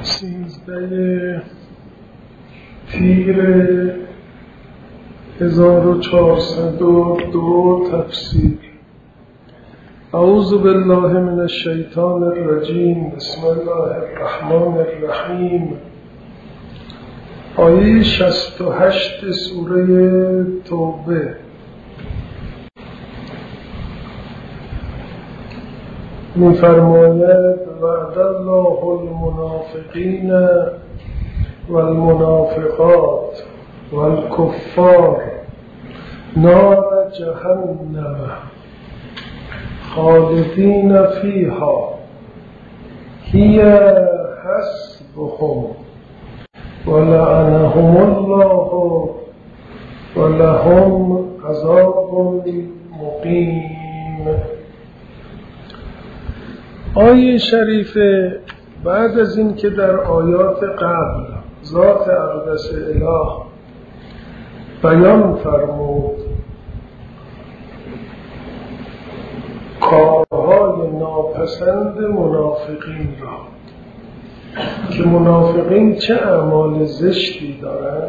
13 تیر 1402 تفسیر. اعوذ بالله من الشیطان الرجیم. بسم الله الرحمن الرحیم. آیه 68 سوره توبه. می‌فرماید وعد الله المنافقین والمنافقات والکفار نار جهنم خالدین فیها هی حسبهم ولعنهم الله ولهم عذاب مقیم. آیه شریفه بعد از این که در آیات قبل ذات اقدس اله بیان فرمود کارهای ناپسند منافقین را که منافقین چه اعمال زشتی دارند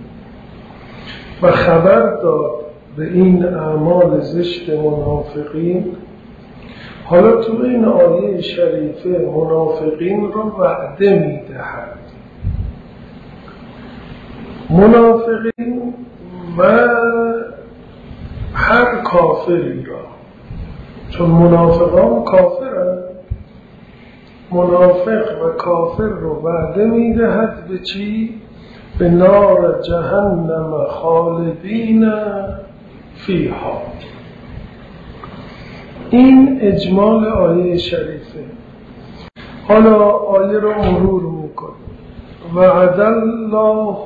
و خبر داد به این اعمال زشت منافقین، حالا تو این آیه شریفه منافقین را وعده می‌دهد. منافقین و هر کافری را، چون منافقان کافرند، منافق و کافر رو وعده می‌دهد به چی؟ به نار جهنم خالدین فیها. این اجمال آیه شریفه. حالا آیه رو مرور میکنیم. وعد الله،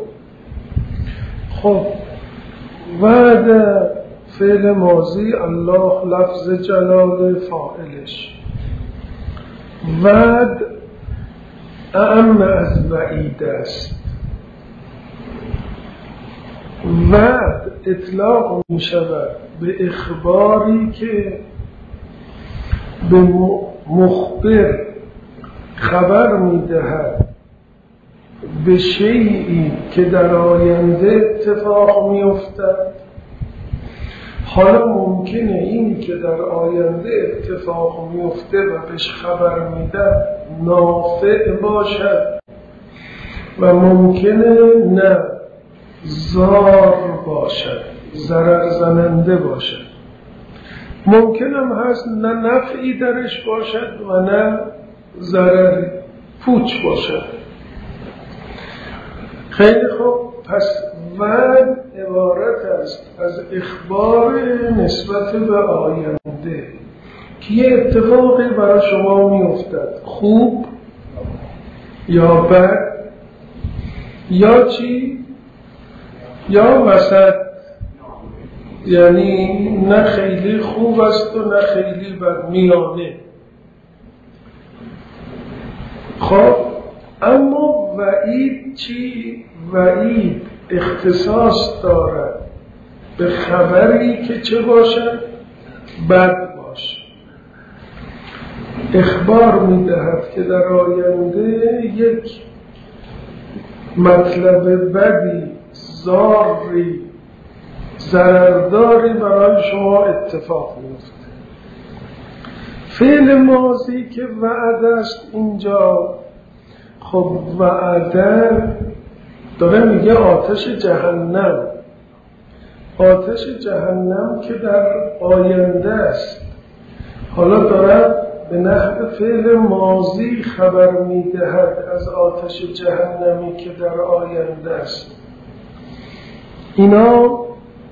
خب وعد فعل ماضی، الله لفظ جلال فاعلش. وعد اعم از وعید است. وعد اطلاق می شود به اخباری که به مخبر خبر می دهد به شیئی که در آینده اتفاق می افتد. حالا ممکنه این که در آینده اتفاق می افته و بهش خبر می دهد نافع باشد و ممکنه نه ضار باشد، ضرر زننده باشد. ممکن هم هست نه نفعی درش باشد و نه ضرری، پوچ باشد. خیلی خوب، پس وعد عبارت است از اخبار نسبت به آینده که یه اتفاقی برای شما می افتد، خوب یا بد یا چی؟ یا وسط، یعنی نه خیلی خوب است و نه خیلی بد، میانه. خب اما وعید چی؟ وعید اختصاص دارد به خبری که چه باشد؟ بد باشد. اخبار میدهد که در آینده یک مطلب بدی، ضاری، ضررداری برای شما اتفاق میفته. فعل ماضی که وعده است اینجا، خب وعده داره میگه آتش جهنم. آتش جهنم که در آینده است، حالا داره به نحو فعل ماضی خبر میدهد از آتش جهنمی که در آینده است. اینا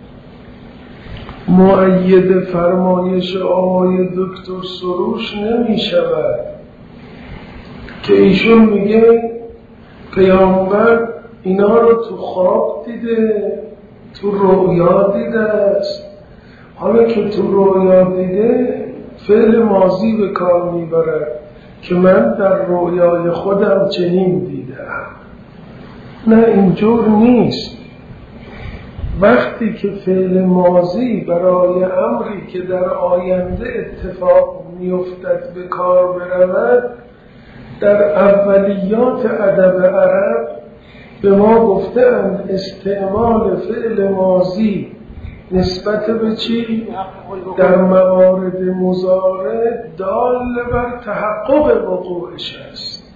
مؤید فرمایش آقای دکتر سروش نمی شود که ایشون میگه پیامبر اینا رو تو خواب دیده، تو رویا دیده است. حالا که تو رویا دیده فعل ماضی به کار میبرد که من در رویای خودم چنین دیدم. نه، اینجور نیست. وقتی که فعل ماضی برای امری که در آینده اتفاق میافتد به کار برود، در اولیات ادب عرب به ما گفتند استعمال فعل ماضی نسبت به چی؟ در موارد مضارع دال بر تحقق وقوعش است.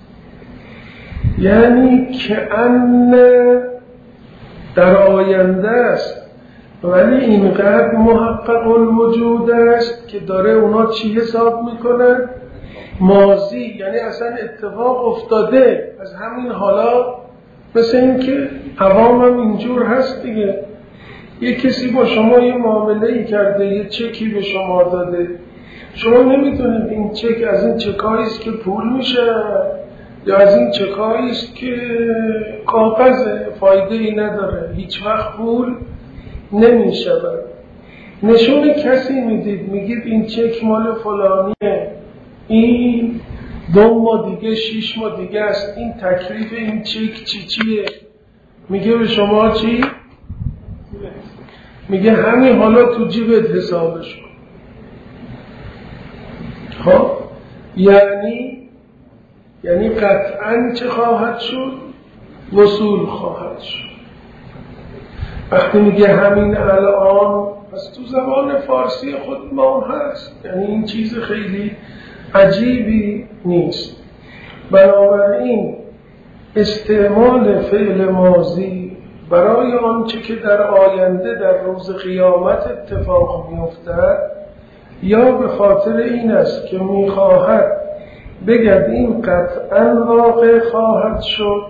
یعنی که ان در آینده است ولی اینقدر محقق الوجود است که داره اونا چی حساب میکنن؟ ماضی، یعنی اصلا اتفاق افتاده. از همین حالا مثل این که عوام هم اینجور هست دیگه، یه کسی با شما یه معامله‌ای کرده، یه چکی به شما داده، شما نمیدونید این چک از این چکایی است که پول میشه یا از این چکایی است که کاغذ فایده‌ای نداره، هیچ وقت پول نمیشه. نشون کسی میدید، میگید این چک مال فلانیه، این 2 ماه دیگه 6 ماه دیگه است، این تکلیف این چک چیه؟ میگه به شما چی؟ میگه همین حالا تو جیبت حسابش کن. خب یعنی قطعاً چه خواهد شد؟ وصول خواهد شد. وقتی میگه همین الان، پس تو زبان فارسی خود ما هست، یعنی این چیز خیلی عجیبی نیست. بنابراین استعمال فعل ماضی برای آنچه که در آینده در روز قیامت اتفاق می‌افتد یا به خاطر این است که می‌خواهد بگد این قطعاً واقع خواهد شد،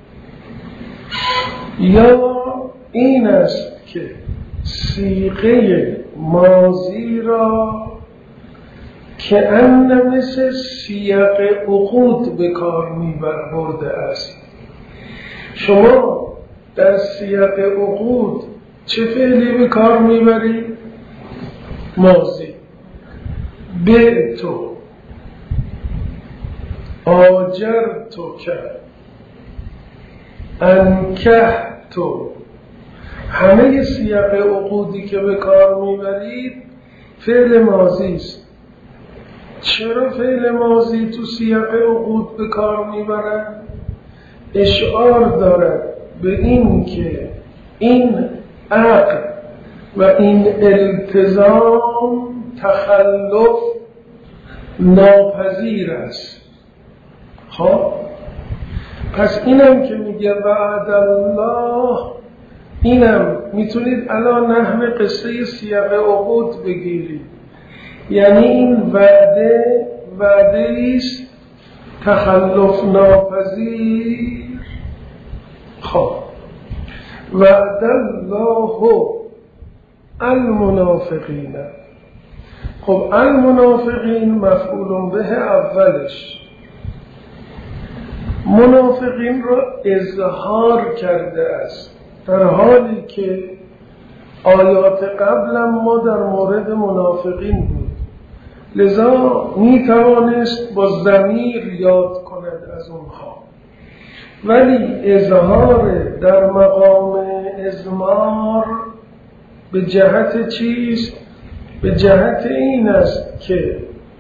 یا این است که صیغه ماضی را که ان مثل سیاق عقود به کار برده است. شما در سیاق عقود چه فعلی به کار میبرید؟ ماضی. بعتو، آجرتو کرد، انکحتو، همه سیاق عقودی که به کار میبرید فعل ماضی است. چرا فعل ماضی تو سیاق عقود به کار میبرن؟ اشعار دارد به این که این عقد و این التزام تخلف ناپذیر است. خب پس اینم که میگه وعد الله، اینم میتونید الان نحو قصه سیاق عقود بگیرید، یعنی این وعده است تخلف ناپذیر. خب وعد الله المنافقین. خب المنافقین مفعول به اولش، منافقین را اظهار کرده است، در حالی که آیات قبل ما در مورد منافقین بود، لذا می توانست با ضمیر یاد کند از اونها، ولی اظهار در مقام اضمار به جهت چیست؟ به جهت این است که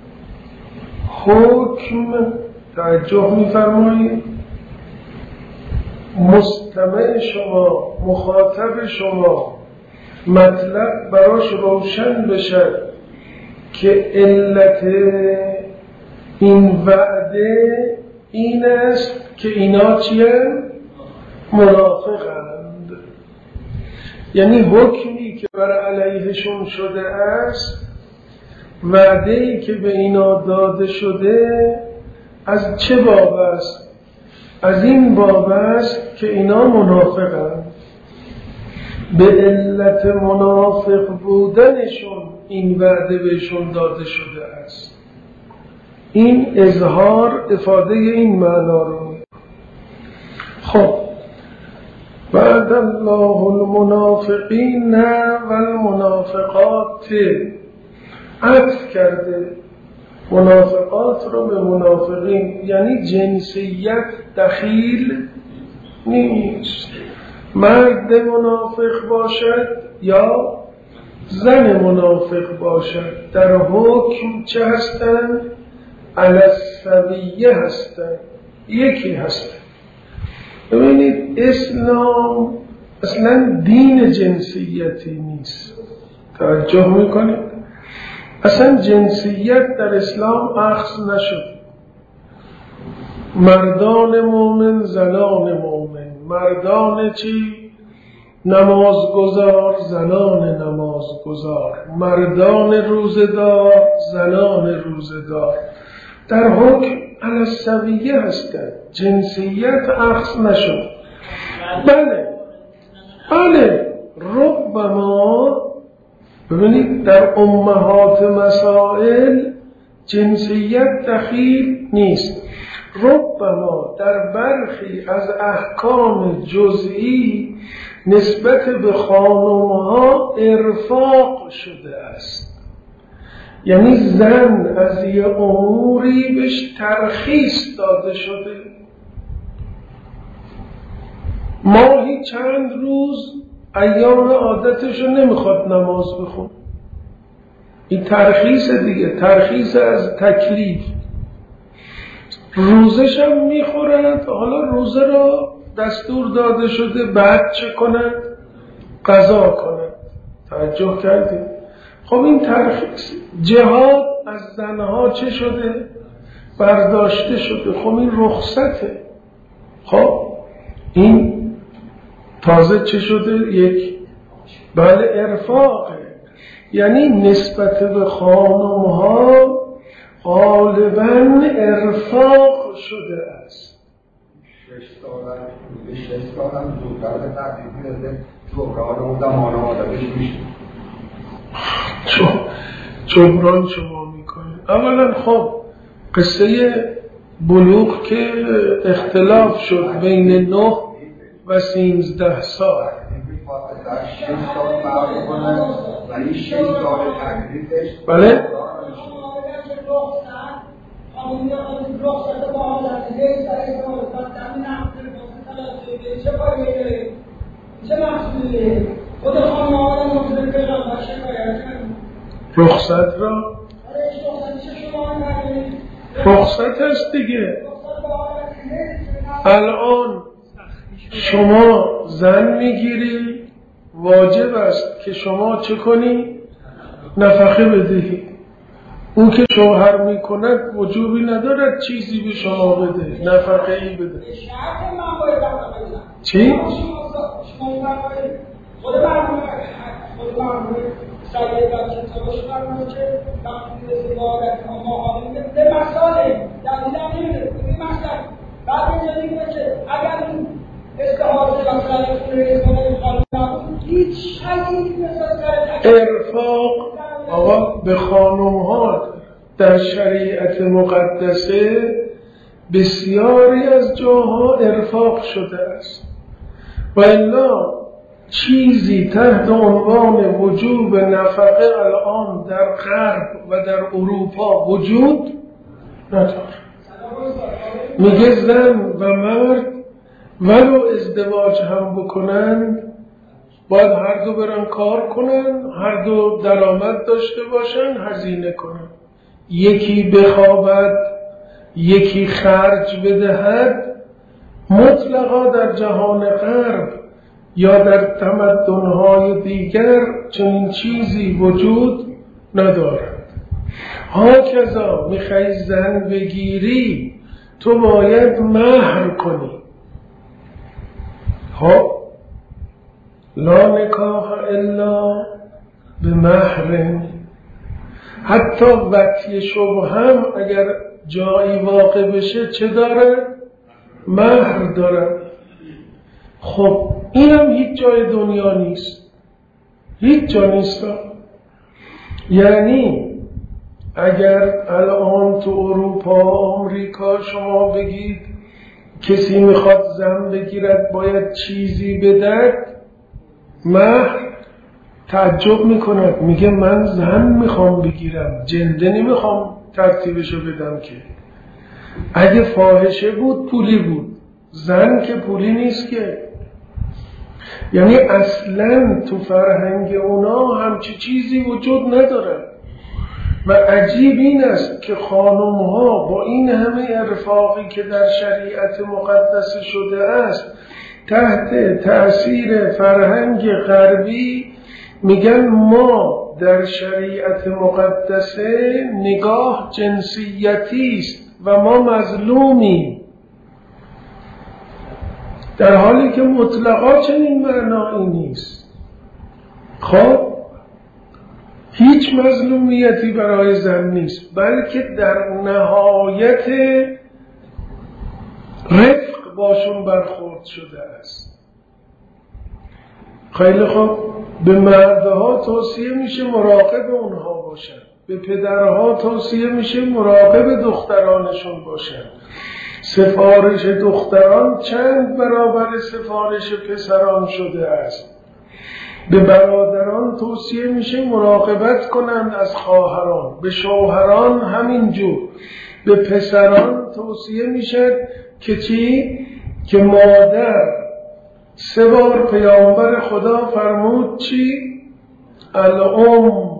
حکم، توجه می‌فرمایید، مستمع شما، مخاطب شما، مطلب براش روشن بشه که علت این وعده این است که اینا چیه؟ منافقند. یعنی حکمی که بر علیهشون شده است، وعده‌ای که به اینا داده شده، از چه باب است؟ از این باب است که اینا منافقند. به علت منافق بودنشون این وعده بهشون داده شده است. این اظهار افاده این معنا رو می‌کنه. خب وعد الله المنافقین و المنافقات، عطف کرده منافقات رو به منافقین، یعنی جنسیت دخیل نیست، مرد منافق باشد یا زن منافق باشد، در حکم چه هستند؟ علی السویه هستند. یکی هست. ببینید اسلام اصلا دین جنسیتی نیست. توجه میکنید؟ اصلا جنسیت در اسلام اخذ نشد. مردان مومن، زنان مومن، مردان چی؟ نمازگزار، زنان نمازگزار، مردان روزدار، زنان روزدار، در حکم علی السویه هستند. جنسیت اخذ نشد. بله ربما ببینید در امهات مسائل جنسیت دخیل نیست. ربما در برخی از احکام جزئی نسبت به خانمها ارفاق شده است. یعنی زن از یه اموری بهش ترخیص داده شده. ماهی چند روز ایام عادتشو نمیخواد نماز بخون. این ترخیص دیگه، ترخیص از تکلیف. روزش هم میخورند، حالا روزه را دستور داده شده بعد چه کنند؟ قضا کنند. توجه کردید؟ خب این ترخیص. جهاد از زنها چه شده؟ برداشته شده. خب این رخصته. خب این تازه چه شده؟ یک بله ارفاقه. یعنی نسبت به خانمها غالباً ارفاق شده است. 6 سال هم زودتر به تحقیق میرده جبران اون زمان آدمش میشه. جبران شما میکنید. اولا خب قصه بلوغ که اختلاف شد بین 9 و 13 سال. 6 سال فرق کنه ولی 6 سال تکلیفش بله؟ رخصت را رخصت است دیگه. الان شما زن میگیری واجب است که شما چه کنی؟ نفقه بدهی. اون که شوهر میکند وجوبی ندارد چیزی به شما بده، نفقه ای بده. چی؟ ارفاق آقا به خانم‌ها در شریعت مقدسه بسیاری از جاها ارفاق شده است. و الا چیزی تحت عنوان وجوب نفقه الان در غرب و در اروپا وجود نداره. میگه زن و مرد ولو ازدواج هم بکنند باید هر دو برن کار کنن، هر دو درآمد داشته باشن، هزینه کنن. یکی بخوابد، یکی خرج بدهد. مطلقا در جهان غرب یا در تمدن‌های دیگر چنین چیزی وجود ندارد. هاکذا میخوای زن بگیری تو باید مهر کنی. لا نکاح الا بمهر. حتی وطی شبه هم اگر جایی واقع بشه چه داره؟ مهر داره. خب اینم هیچ جای دنیا نیست، هیچ جا نیست. یعنی اگر الان تو اروپا آمریکا شما بگید کسی میخواد زن بگیرد باید چیزی بدهد، مهر، تعجب میکند، میگه من زن میخوام بگیرم، جنده نمیخوام ترتیبشو بدم. که اگه فاحشه بود پولی بود، زن که پولی نیست که. یعنی اصلا تو فرهنگ اونا همچی چیزی وجود نداره. و عجیب این است که خانم ها با این همه ارفاقی که در شریعت مقدس شده است تحت تأثیر فرهنگ غربی میگن ما در شریعت مقدسه نگاه جنسیتی است و ما مظلومیم، در حالی که مطلقا چنین معنایی نیست. خب هیچ مظلومیتی برای زن نیست، بلکه در نهایت رفق باشون برخورد شده است. خیلی خوب، به مردها توصیه میشه مراقب اونها باشن، به پدرها توصیه میشه مراقب دخترانشون باشن. سفارش دختران چند برابر سفارش پسران شده است. به برادران توصیه میشه مراقبت کنند از خواهران، به شوهران همینجور. به پسران توصیه میشه که چی؟ که مادر 3 بار پیامبر خدا فرمود چی؟ الام.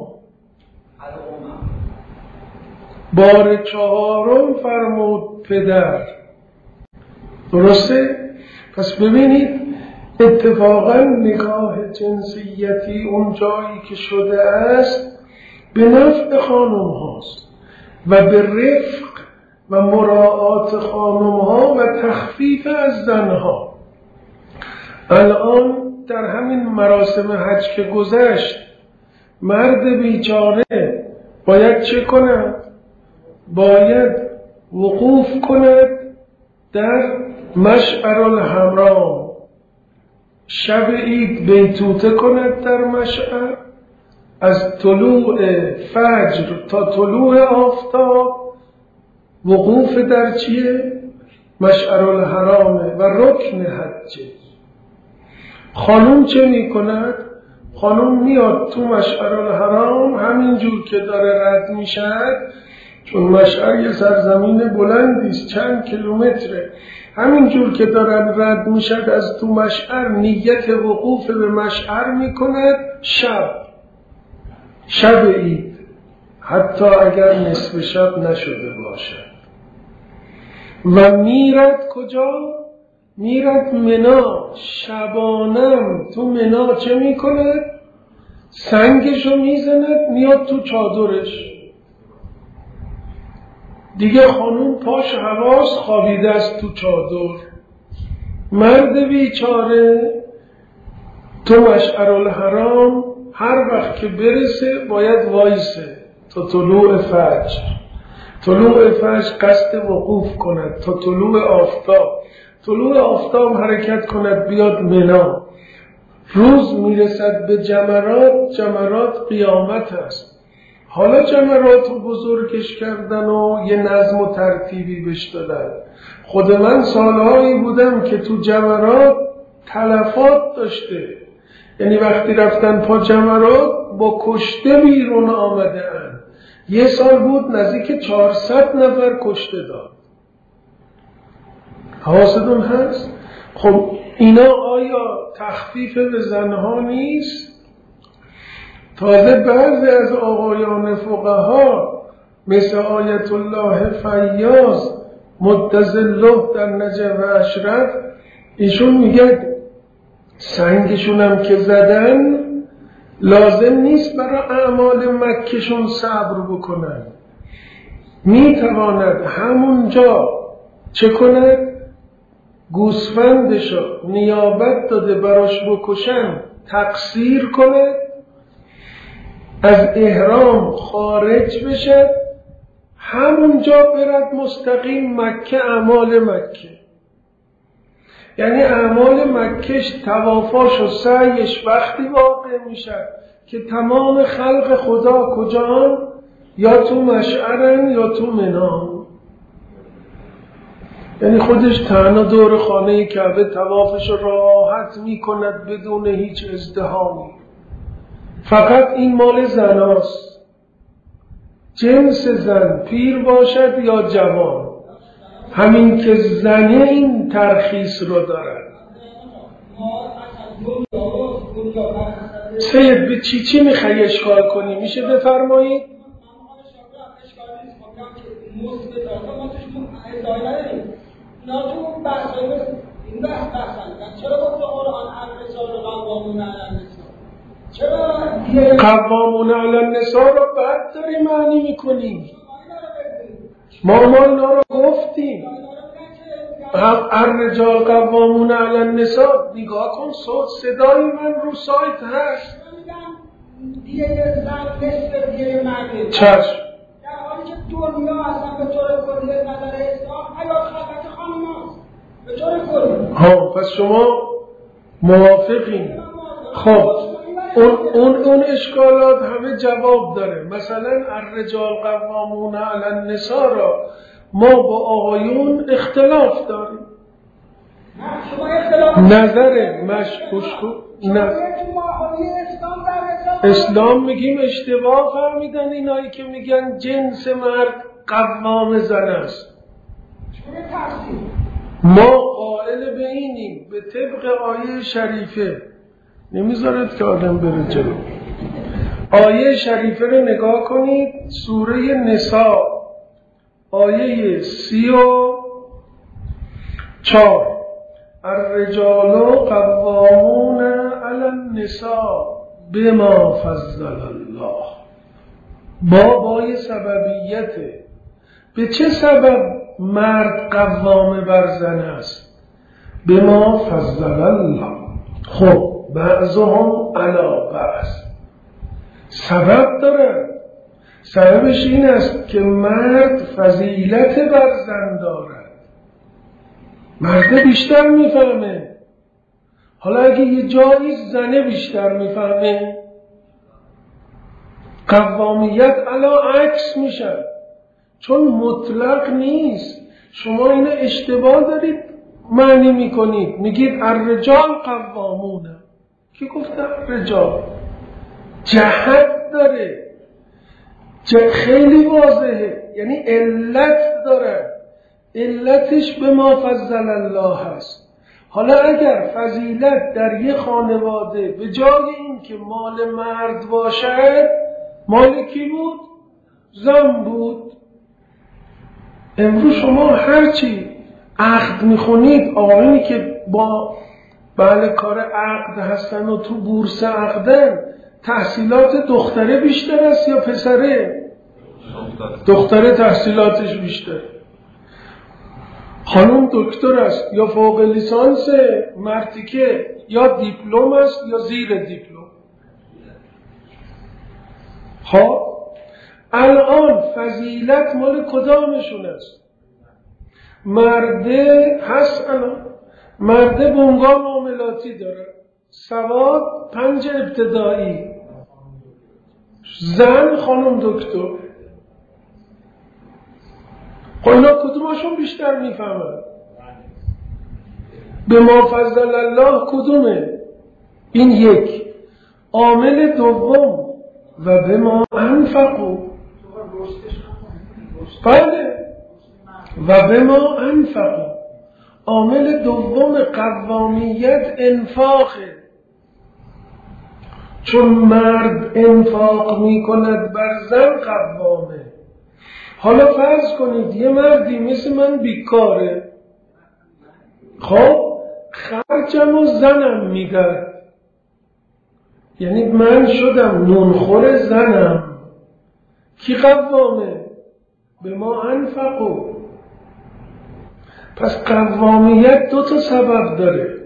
بار 4م فرمود پدر. درسته؟ پس ببینید اتفاقا نگاه جنسیتی اون جایی که شده است به نفع خانم هاست و به رفق و مراعات خانم ها و تخفیف از زن ها. الان در همین مراسم حج که گذشت مرد بیچاره باید چه کند؟ باید وقوف کند در مشعر الحرام، شب عید بیتوته کند در مشعر، از طلوع فجر تا طلوع آفتاب وقوف در چیه؟ مشعر الحرامه و رکن حجه. خانوم چه می کند؟ خانوم میاد تو مشعر الحرام، همینجور که داره رد می شد، چون مشعر یه سرزمین بلندیست چند کیلومتره، همینجور که دارن رد می شد از تو مشعر نیت وقوف به مشعر می کند شب عید، حتی اگر نصف شب نشده باشد. و میرد کجا؟ میرد منا. شبانم تو منا چه میکند؟ سنگشو میزند، میاد تو چادرش. دیگه خانوم پاش حواس خوابیده است تو چادر. مرد بیچاره تو مشعر الحرام هر وقت که برسه باید وایسه تا طلوع فجر. طلوع فجر قصد وقوف کند تا طلوع آفتاب. طلوع آفتاب حرکت کند بیاد منا. روز میرسد به جمرات. جمرات قیامت است. حالا جمرات رو بزرگش کردن و یه نظم و ترتیبی بهش دادن. خود من سالهایی بودم که تو جمرات تلفات داشته، یعنی وقتی رفتن پا جمرات با کشته بیرون آمده اند. یه سال بود نزدیک 400 نفر کشته داد. حواستون هست؟ خب اینا آیا تخفیف به زنها نیست؟ تازه بعضی از آقایان فقها مثل آیت الله فیاض مدظله در نجف اشرف، ایشون میگه سنگشون هم که زدن لازم نیست برای اعمال مکهشون صبر بکنن، میتواند همونجا چه کند؟ گوسفندشو نیابت داده براش بکشن تقصیر کند، از احرام خارج بشه، همونجا برد مستقیم مکه اعمال مکه. یعنی اعمال مکهش طوافاش و سعیش وقتی واقع میشه که تمام خلق خدا کجان؟ یا تو مشعرن یا تو منان. یعنی خودش تنها دور خانه کعبه طوافش راحت میکند بدون هیچ ازدحامی. فقط این مال زناست، جنس زن پیر باشد یا جوان، همین که زنه این ترخیص رو دارد. سید به چی میخوای اشکال کنی؟ میشه بفرمایید؟ مثبت ها ما توش ادعای نداریم. اینا تو بحث‌های این بحثن. چرا گفت قرآن الرجال قوامون علی النساء؟ چرا قوامون علی النساء رو بعد داری معنی میکنیم؟ ما اینا رو گفتیم. الرجال قوامون علی النساء. نگاه کن صدای من رو سایت هست. دیگه زن نصف دیگه مرده. چشم. در حالی که دنیا اصلا به طور کلی نظر اسلام حیات خلقت خانم‌هاست. به طور کلی. ها پس شما موافقین. خب اون اشکالات همه جواب داره. مثلا الرجال قوامون علی النساء را ما با آقایون اختلاف داریم. نظر اسلام میگیم اشتباه فهمیدن اینایی که میگن جنس مرد قوام زن است. ما قائل به اینیم به طبق آیه شریفه. نمیذارد که آدم بره جلو. آیه شریفه رو نگاه کنید. سوره نساء آیه 34. الرجال قوامون علی النساء بما فضل الله. بابای سببیته. به چه سبب مرد قوام بر زن است؟ بما فضل الله. خب بعضهم علی بعض. سبب داره. سببش این است که مرد فضیلت بر زن دارد. مرد بیشتر میفهمه. حالا اگه یه جایی زنه بیشتر میفهمه قوامیت علا عکس میشه. چون مطلق نیست. شما اینو اشتباه دارید معنی میکنید. میگید الرجال قوامونه. کی گفته الرجال؟ جهت داره. خیلی واضحه. یعنی علت داره. علتش به ما فضل الله هست. حالا اگر فضیلت در یه خانواده به جای این که مال مرد باشد مال کی بود؟ زن بود. امروز شما هرچی عقد میخونید آقایونی که با کار عقد هستن و تو بورس عقدن تحصیلات دختره بیشتر است یا پسره؟ دختره تحصیلاتش بیشتر. خانم دکتر است یا فوق لیسانس مرتیکه یا دیپلم است یا زیر دیپلم. خب الان فضیلت مال کدامشون است؟ مرده هست. الان مرده بنگاه معاملاتی داره، سواد 5 ابتدایی، زن خانم دکتر. خب اینا کدومشون بیشتر میفهمن؟ به ما فضل الله کدومه؟ این یک. عامل دوم و به ما انفقوا. بله و به ما انفقوا. عامل دوم قوامیت انفاقه. چون مرد انفاق میکند بر زن قوامه. حالا فرض کنید یه مردی مثل من بیکاره، خب خرجم و زنم میدن، یعنی من شدم نونخور زنم، کی قوامه؟ به ما انفقوا. پس قوامیت 2 سبب داره،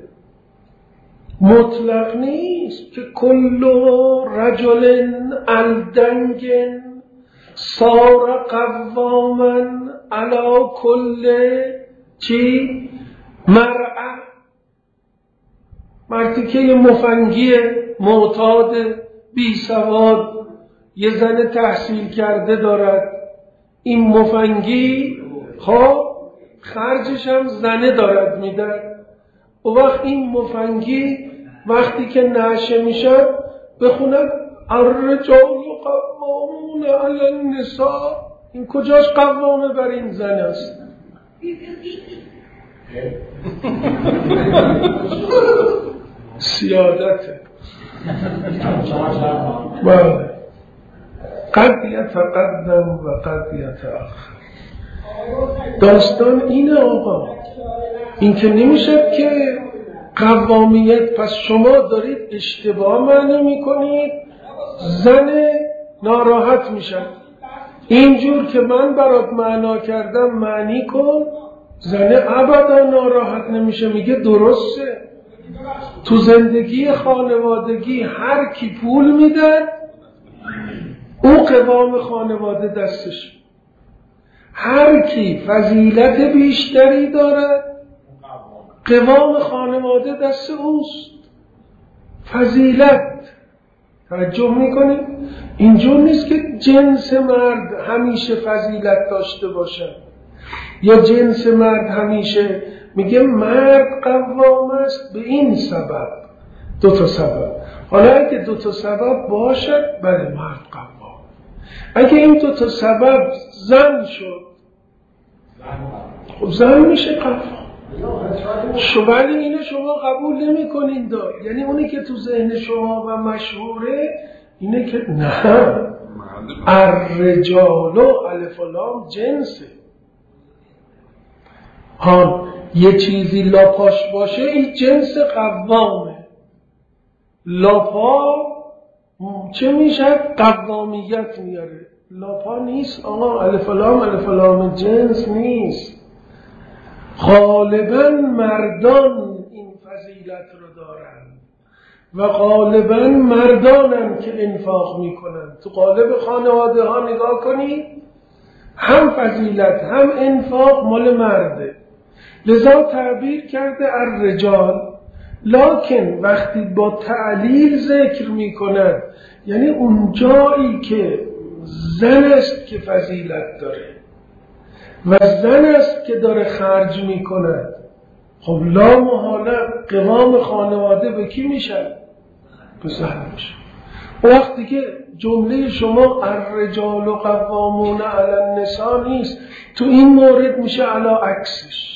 مطلق نیست که کل رجل الدنگ صار قواما علی کل چی؟ مرأة. مرتیکه مفنگی معتاد بی سواد یه زن تحصیل کرده دارد، این مفنگی خب خرجش هم زنه دارد میدن. و وقت این مفنگی وقتی که نشه میشه بخوند الرجال قوامون علی النساء، این کجاش قوامه بر این زن است؟ سیادته. قد یتقدم و قد یتأخر. داستان اینه آقا، این که نمیشه که قوامیت. پس شما دارید اشتباه معنی میکنید، زن ناراحت میشن. اینجور که من برات معنا کردم معنی کن، زن ابدا ناراحت نمیشه، میگه درسته. تو زندگی خانوادگی هر کی پول میدن او قوام خانواده دستش، هر کی فضیلت بیشتری داره قوام خانواده دست اوست. فضیلت، توجه میکنید؟ اینجور نیست که جنس مرد همیشه فضیلت داشته باشه یا جنس مرد همیشه. میگه مرد قوام است به این سبب، 2 سبب. حالا اگه 2 سبب باشد بله مرد قوام. اگه این 2 سبب زن شد خب زن میشه قوام. ولی اینو شما قبول نمی کنین دا. یعنی اونی که تو ذهن شما و مشهوره اینه که نه، الرجال الف و لام جنسه. یه چیزی لاپاش باشه این جنس قوامه. لاپا چه میشه؟ قوامیت میاره. لاپا نیست آقا، الف و لام جنس نیست. غالباً مردان این فضیلت رو دارن و غالباً مردانن که انفاق میکنن. تو قالب خانواده ها نگاه کنید، هم فضیلت هم انفاق مال مرده، لذا تعبیر کرده الرجال. لکن وقتی با تعلیل ذکر میکنن یعنی اون جایی که زن است که فضیلت داره و زن است که داره خرج میکند، خب لا محاله قوام خانواده به کی میشه؟ به زن میشه. وقتی که جمله شما الرجال و قوامون علی النساء نیست، تو این مورد میشه علی عکسش.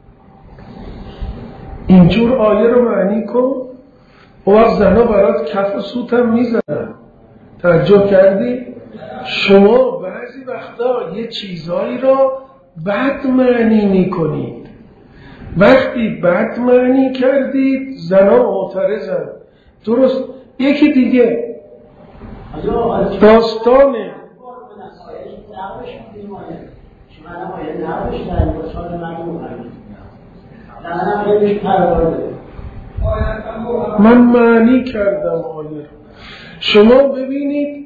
اینجور آیه رو معنی کن، وقت زنها برات کف و سوت هم میزنن. توجه کردی؟ شما بعضی وقتا یه چیزایی را بد معنی میکنید. وقتی بد معنی کردید زنها معترضن. درست. یکی دیگه داستانه من معنی کردم آیه. شما ببینید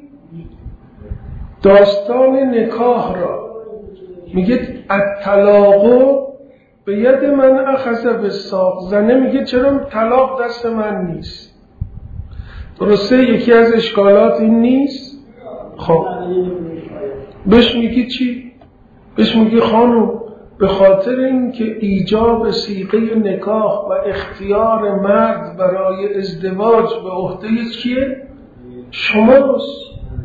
داستان نکاح را میگه الطلاق به ید من اخذ بالساق. زنه میگه چرا طلاق دست من نیست؟ درسته؟ یکی از اشکالات این نیست؟ خب بهش میگی چی؟ بهش میگی خانم به خاطر اینکه ایجاب صیغه نکاح و اختیار مرد برای ازدواج به عهده کیه؟ شماست.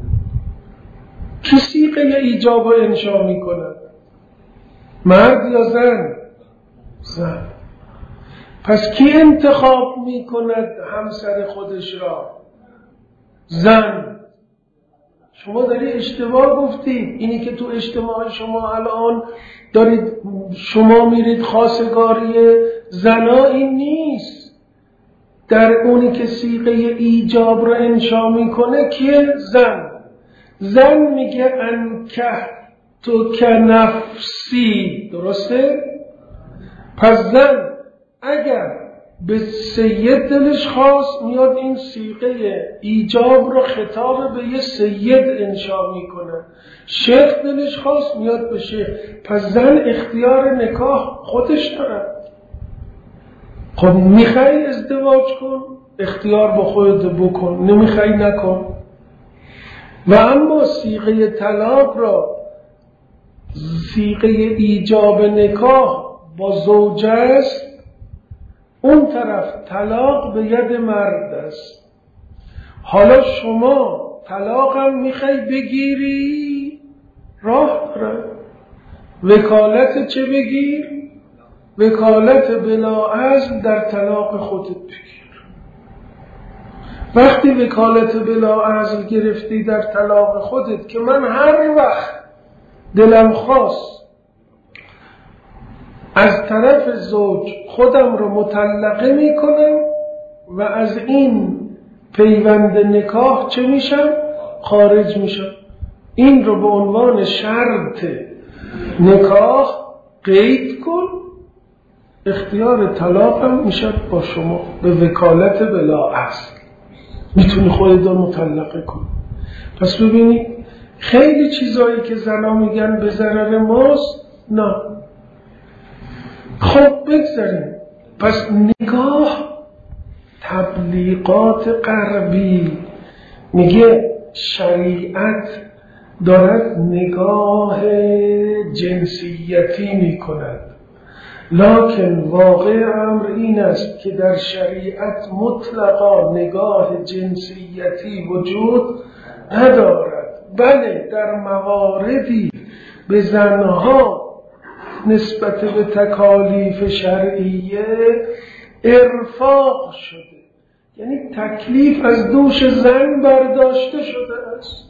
کی صیغه ایجاب رو انشا میکنه؟ مرد یا زن؟ زن. پس کی انتخاب میکند همسر خودش را؟ زن. شما داری اشتباه گفتید. اینی که تو اجتماع شما الان دارید شما میرید خواستگاری زنا این نیست. در اونی که صیغه ایجاب را انشا میکنه کیه؟ زن. زن میگه انکه تو که نفسی. درسته؟ پس زن اگر به سید دلش خواست میاد این صیغه ایجاب رو خطاب به یه سید انشا میکنه. شیخ دلش خواست میاد به شیخ. پس زن اختیار نکاح خودش داره. خب میخوای ازدواج کن، اختیار با خودت بکن، نمیخوای نکن. و اما صیغه طلاق را، صیغه ایجاب نکاح با زوجه است، اون طرف طلاق به ید مرد است. حالا شما طلاق هم میخوای بگیری، راه داره. وکالت چه بگیر؟ وکالت بلا عزم در طلاق خودت بگیر. وقتی وکالت بلا عزم گرفتی در طلاق خودت که من هر وقت دلم خواست از طرف زوج خودم رو مطلقه میکنم و از این پیوند نکاح چه میشم؟ خارج میشم. این رو به عنوان شرط نکاح قید کن، اختیار طلاق هم میشد با شما به وکالت بلا اصل، میتونی خودت رو مطلقه کن. پس ببینید خیلی چیزایی که زنا میگن به ضرر ماست، نه. خب بگذاریم. پس نگاه تبلیغات غربی میگه شریعت دارد نگاه جنسیتی میکند، لکن واقع امر این است که در شریعت مطلقا نگاه جنسیتی وجود ندارد. بله در مواردی به زنها نسبت به تکالیف شرعیه ارفاق شده، یعنی تکلیف از دوش زن برداشته شده است.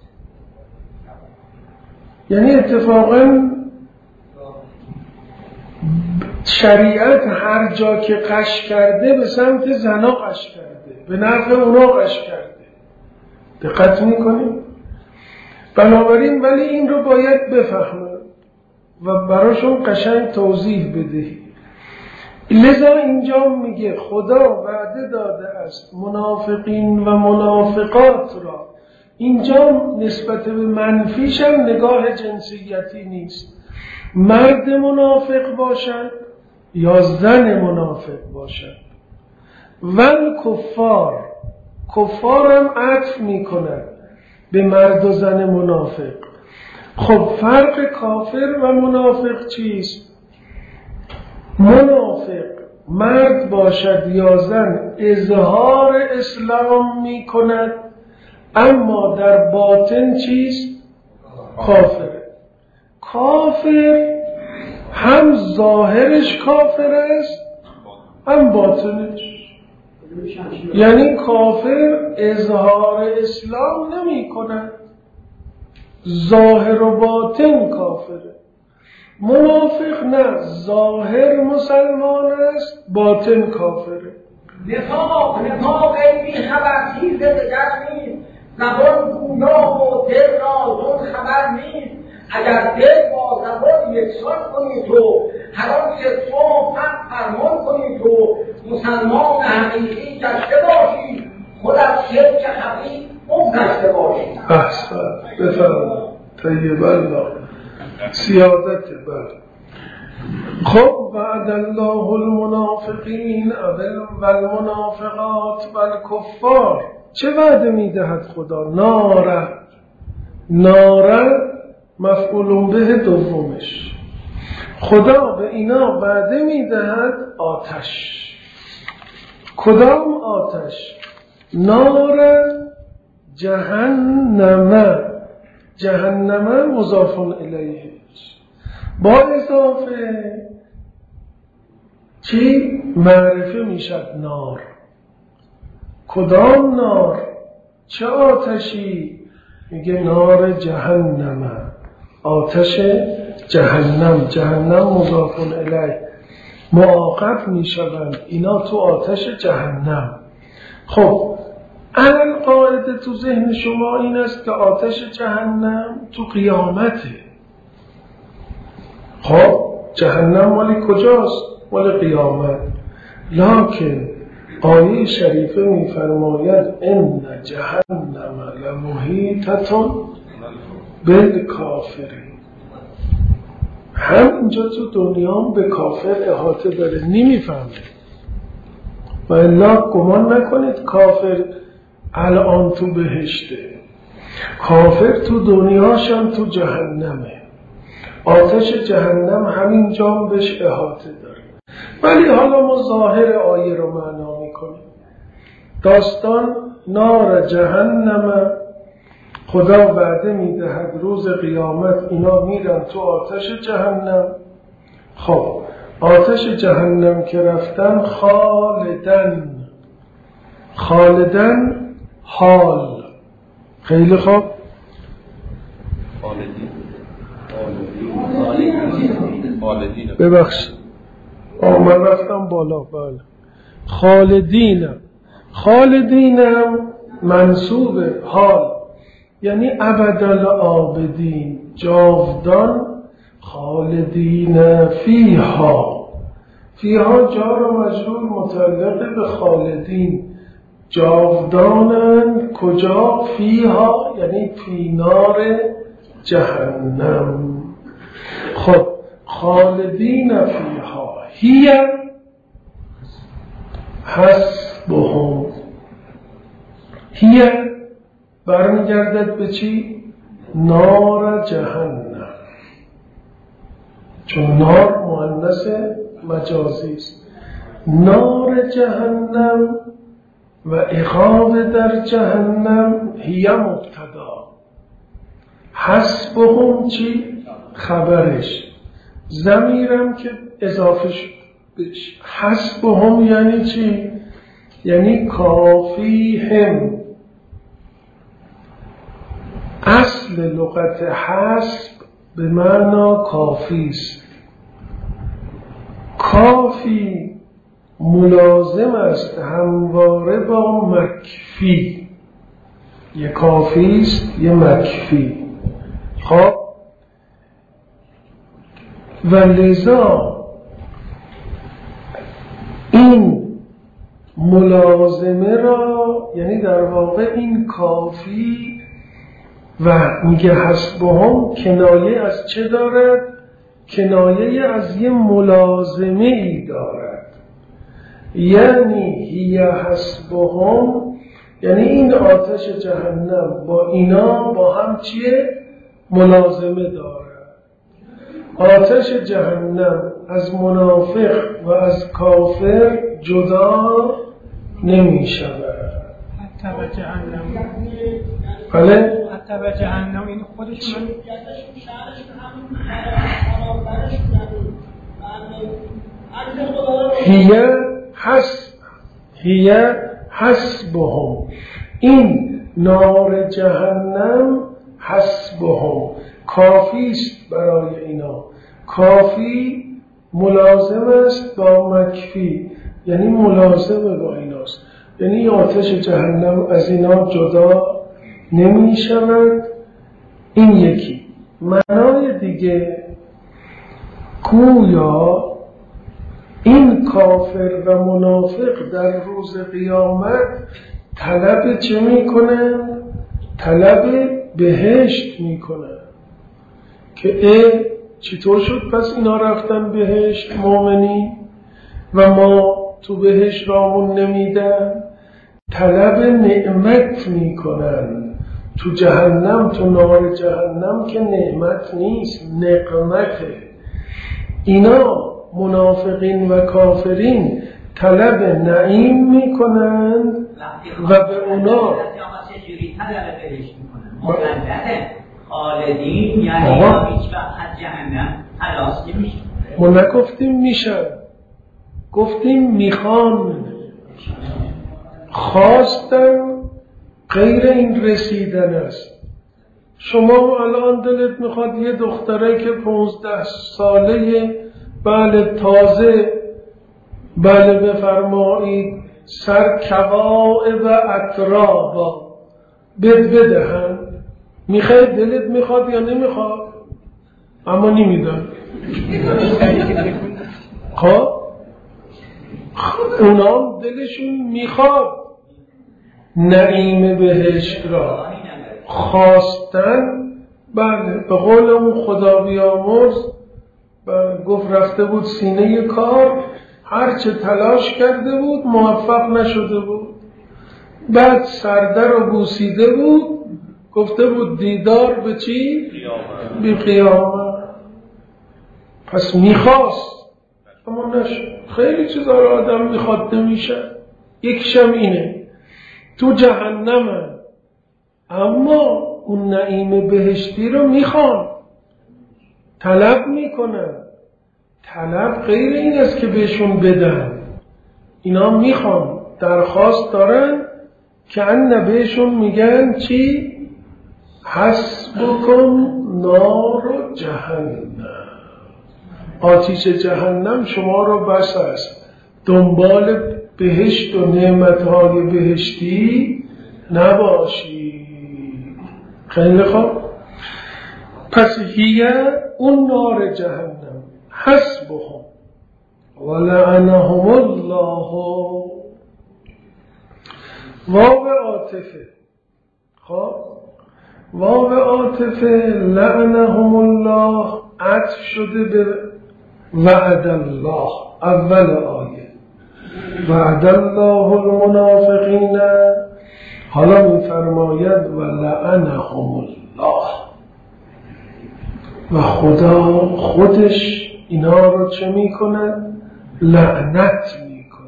یعنی اتفاقا شریعت هر جا که قش کرده به سمت زنا قش کرده، به نفع اونا قش کرده. دقت میکنیم؟ بنابراین ولی این رو باید بفهمه و براشون قشنگ توضیح بدهی. لذا اینجا میگه خدا وعده داده است منافقین و منافقات را، اینجا نسبت به منفیش هم نگاه جنسیتی نیست، مرد منافق باشد یا زن منافق باشد. ول کفار هم عطف میکند به مرد و زن منافق. خب فرق کافر و منافق چیست؟ منافق مرد باشد یا زن اظهار اسلام می کند اما در باطن چیست؟ کافر. کافر هم ظاهرش کافر است هم باطنش. یعنی کافر اظهار اسلام نمی کند، ظاهر و باطن کافره. منافق نه، ظاهر مسلمان است باطن کافره. نفاق این خبر چیز دگر نیست، زبان گویا و دل را زون خبر نیست. اگر دل با زبان یکسان کنی تو، هر آنچه تو حق فرمان کنی تو، مسلمان حقیقی گشته باشی، خود از شرک خفی بگذشته باشی. احسن، بفرمایید. طیب الله سیادت بر. خب وعد الله المنافقین و المنافقات و الکفار. چه وعده میدهد خدا؟ ناره مفعول به دومش. خدا به اینا وعده میدهد آتش. کدام آتش؟ نار جهنم مضاف الیه با اضافه چی؟ معرفه میشد نار. کدام نار؟ چه آتشی؟ میگه نار جهنم، آتش جهنم مضاف الیه معاقب میشوند اینا تو آتش جهنم. خب اول قاعده تو ذهن شما این است که آتش جهنم تو قیامته. خب جهنم مالی کجاست؟ مال قیامت. لکن آیه شریفه میفرماید ان جهنم لمحیطة بالکافرین. همینجا تو دنیا هم به کافر احاطه داره، نمیفهمه. و الا گمان نکنید کافر الان تو بهشته، کافر تو دنیاشم تو جهنمه. آتش جهنم همینجا هم بهش احاطه داره. ولی حالا ما ظاهر آیه رو معنا میکنیم. داستان نار جهنم، خدا وعده میدهد روز قیامت اینا میرن تو آتش جهنم. خب آتش جهنم که رفتن خالدن حال. خیلی خوب، ببخشید من رفتم بالا. بله خالدینم منصوب حال، یعنی ابدالآبدین، جاودان. خالدین فیها جار و مجرور متعلق به خالدین، جاودانند. کجا؟ فیها یعنی فی نار جهنم. خب خالدین فیها هی حسبهم. هی برمیگردد به چی؟ نار جهنم، چون نار مؤنث مجازی است. نار جهنم و عقاب در جهنم هی مبتدا، حسبهم چی؟ خبرش. ضمیرم که اضافه شد بهش. حسبهم یعنی چی؟ یعنی کافیهم. اصل لغت حسب به معنی کافی است. کافی ملازم است همواره با مکفی. یه کافی است یه مکفی. خب و لذا این ملازمه را، یعنی در واقع این کافی و میگه حسبهم کنایه از چه دارد؟ کنایه از یه ملازمه ای دارد. یعنی هی حسبهم یعنی این آتش جهنم با اینا با هم چیه؟ ملازمه دارد. آتش جهنم از منافق و از کافر جدا نمی شود. حتی به جهنم. بله؟ حتی به جهنم این خودشون هی حسبهم. این نار جهنم حسبهم کافی است برای اینا. کافی ملازم است با مکفی، یعنی ملازم با ایناست. یعنی آتش جهنم از اینا جدا نمی شود. این یکی. معنای دیگه گویا این کافر و منافق در روز قیامت طلب چه می کنن؟ طلب بهشت می کنن که چطور شد پس اینا رفتن بهشت مؤمنین و ما تو بهشت رامون نمیدن؟ طلب نعمت می کنن. تو جهنم، تو نار جهنم که نعمت نیست، نقمته. اینا منافقین و کافرین طلب نعیم می کنند و به اونا خالدین یعنی هیچ وقت از جهنم خلاص نمیشن. ما نگفتیم میشن، گفتیم میخوان. خواستن غیر این رسیدن است. شما الان دلت میخواد یه دختره که 15 ساله، بله تازه، بله بفرمایید سرکواعب و اطرابا بدهن. میخواد؟ دلت میخواد یا نمیخواد؟ اما نمیدن. خب اونا دلشون میخواد نعیم بهشت را، خواستن. بله به قول اون خدا بیامرز گفت رفته بود سینه کار، هرچه تلاش کرده بود موفق نشده بود. بعد سرده رو بوسیده بود، گفته بود دیدار به چی؟ بی قیامت. پس میخواست اما نشد. خیلی چیزا رو آدم میخواد نمیشه. یکیشم اینه تو جهنم اما اون نعیم بهشتی رو میخوان، طلب میکنن. طلب غیر این است که بهشون بدن. اینا میخوان، درخواست دارن که ان بهشون میگن چی؟ حسبکم نار جهنم. آتش جهنم شما را بس است، دنبال بهشت و نعمتهای بهشتی نباشی. خیلی خوب. پس هیه اون نار جهنم حسبهم ولعنهم الله. واو عاطفه. خب واو عاطفه لعنهم الله عطف شده به وعد الله. اول آیه وعد الله المنافقین، حالا میفرماید و لعنهم الله، و خدا خودش اینا رو چه میکنه؟ لعنت میکنه.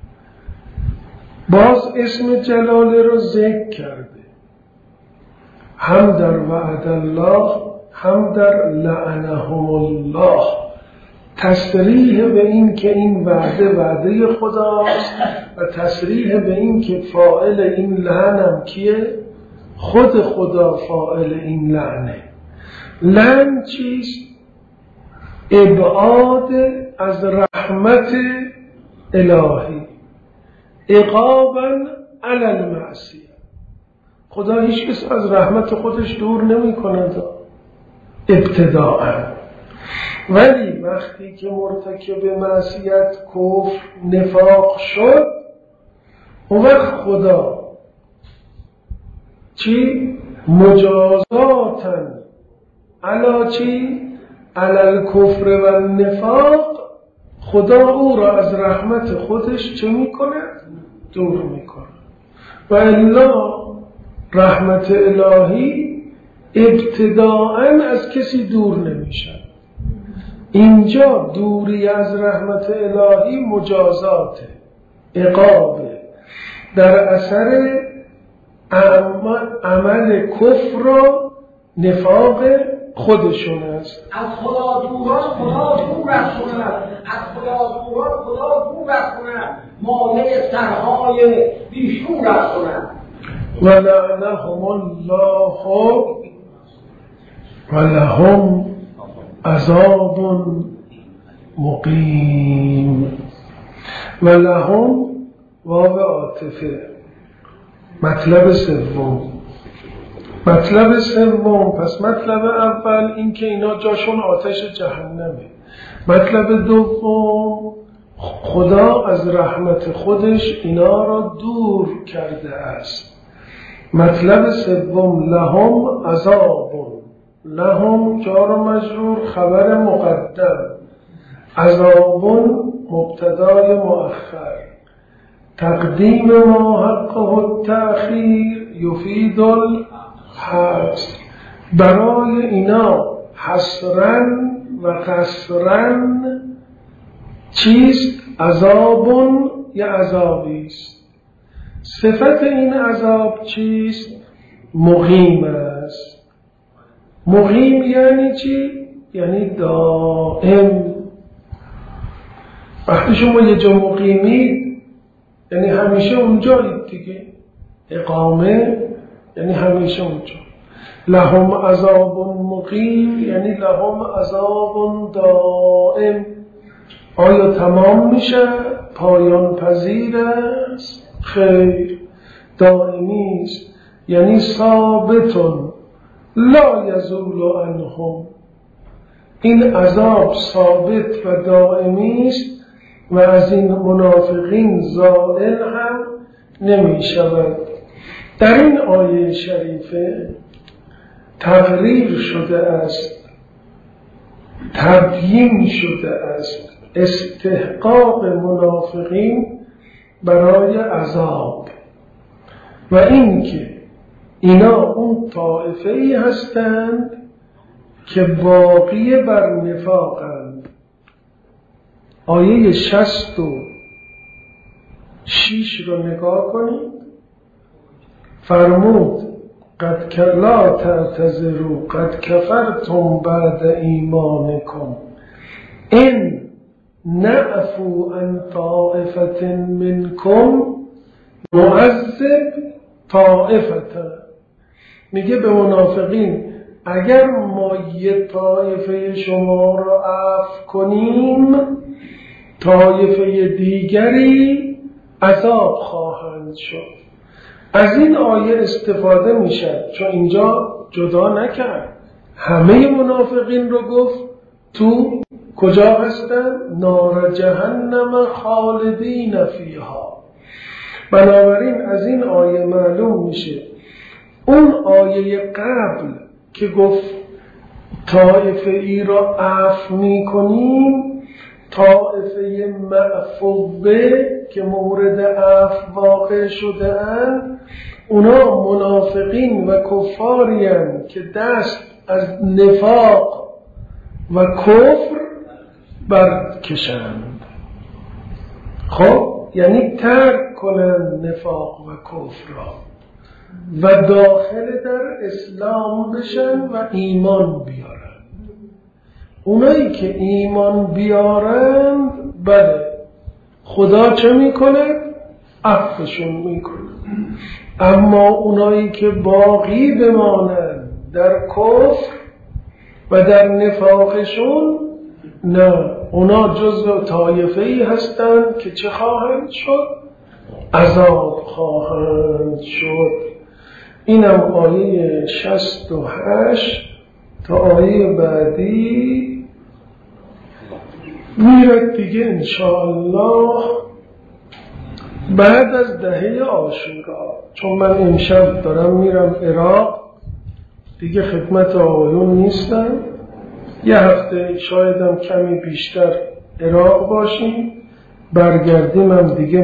باز اسم جلاله رو ذکر کرده، هم در وعد الله هم در لعنهم الله، تصریح به این که این وعده خداست و تصریح به این که فاعل این لعنم کیه؟ خود خدا فاعل این لعنه. لعن چیست؟ ابعاد از رحمت الهی، عقابا علی المعصیه. خدا هیچ کس از رحمت خودش دور نمی کند ابتداءً، ولی وقتی که مرتکب معصیت، کفر، نفاق شد، اون وقت خدا چی؟ مجازاتاً علا چی؟ علی الکفر و النفاق، خدا او را از رحمت خودش چه میکنه؟ دور میکنه. و الا رحمت الهی ابتداءً از کسی دور نمیشه. اینجا دوری از رحمت الهی مجازاته، عقابه، در اثر عمل کفر و نفاق خودشون است. از خدا دوران خدا دور از کنند، از خدا دوران خدا دور از کنند، مانع سرهای بیشور از کنند. ولعنهم الله ولهم عذاب مقیم. ولهم واو عاطفه. مطلب سوم. مطلب سوم، پس مطلب اول این که اینا جاشون آتش جهنمه. مطلب دوم، خدا از رحمت خودش اینا را دور کرده است. مطلب سوم، لهم عذاب. لهم جار و مجرور، خبر مقدم، عذاب مبتدای مؤخر. تقدیم ما حقه التأخیر یفید الحصر. برای اینا حصرن و قصرن چیست؟ عذاب یا عذابیست. صفت این عذاب چیست؟ مقیم است. مقیم یعنی چی؟ یعنی دائم. وقتی شما یه جا مقیمید یعنی همیشه اونجایید دیگه. اقامه یعنی همیشه اونجا. لهم عذاب مقیم یعنی لهم عذاب دائم. آیا تمام میشه؟ پایان پذیر است؟ خیر، دائمی است، یعنی ثابتون لا یزول عنهم. این عذاب ثابت و دائمی است و از این منافقین زائل هم نمی شود. در این آیه شریفه تقریر شده است، تبیین شده است استحقاق منافقین برای عذاب و این که اینا اون طائفه‌ای هستند که باقی بر نفاقند. آیه 66 رو نگاه کنید. فرمود قد لا تعتذروا قد کفرتم بعد ایمانکم ان نعفو عن طائفة منکم نعذب طائفة. میگه به منافقین اگر ما یه طایفه شما را عفو کنیم طایفه دیگری عذاب خواهند شد. از این آیه استفاده میشه چون اینجا جدا نکرد، همه منافقین رو گفت تو کجا هستن؟ نار جهنم خالدین فیها. بنابراین از این آیه معلوم میشه اون آیه قبل که گفت طایفه ای را عفو میکنیم، طایفه معفوه که مورد عفو واقع شده اند اونا منافقین و کفاری هستند که دست از نفاق و کفر برکشند. خب یعنی ترک کنند نفاق و کفر را و داخل در اسلام بشن و ایمان بیارن. اونایی که ایمان بیارند بله خدا چه میکنه؟ عفوشون میکنه. اما اونایی که باقی بمانند در کفر و در نفاقشون نه، اونا جزو طایفه‌ای هستند که چه خواهند شد؟ عذاب خواهند شد. اینم آیه 68 تا آیه بعدی میرد دیگه انشاءالله بعد از دهه عاشورا، چون من امشب دارم میرم عراق دیگه خدمت آقایون نیستم، یه هفته شایدم کمی بیشتر عراق باشیم، برگردیم هم دیگه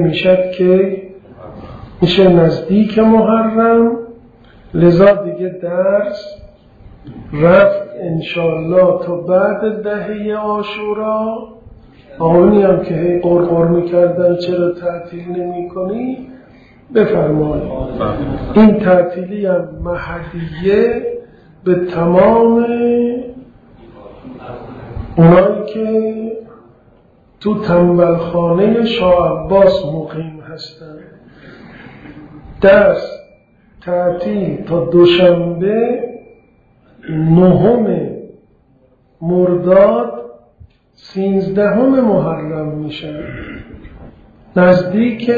میشه نزدیک محرم، لذا دیگه درس رفت انشاءالله تا بعد دهه عاشورا. آقایونی هم که هی قرقر میکردن چرا تعطیل نمی کنی بفرمایید. این تعطیلی هم مهدیه به تمام اونایی که تو تنبلخانه شاه عباس مقیم هستن. درس تعطیل تا دوشنبه 9 مرداد 13 محرم میشه، نزدیک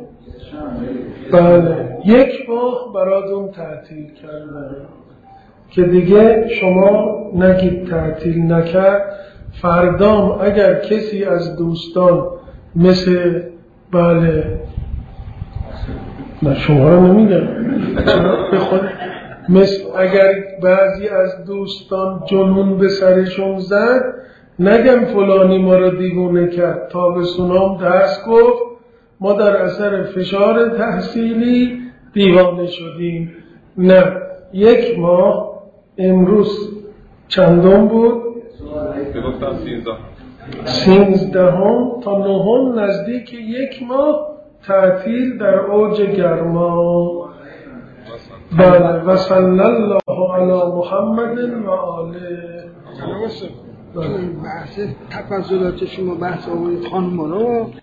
بله 1 ماه براتون تعطیل کردن که دیگه شما نگید تعطیل نکرد. فردام اگر کسی از دوستان مثل بله نه شما رو نمیدم به خود مثل اگر بعضی از دوستان جنون به سرشون زد نگم فلانی ما رو دیوونه کرد، تابستونام درس گفت ما در اثر فشار تحصیلی دیوانه شدیم. نه، 1 ماه امروز چندم بود؟ 13 تا 9 نزدیک 1 ماه تعطیل در اوج گرما. بله و صلی الله علی محمد و آله. بحث تفضلات شما بحث آقای خانم رو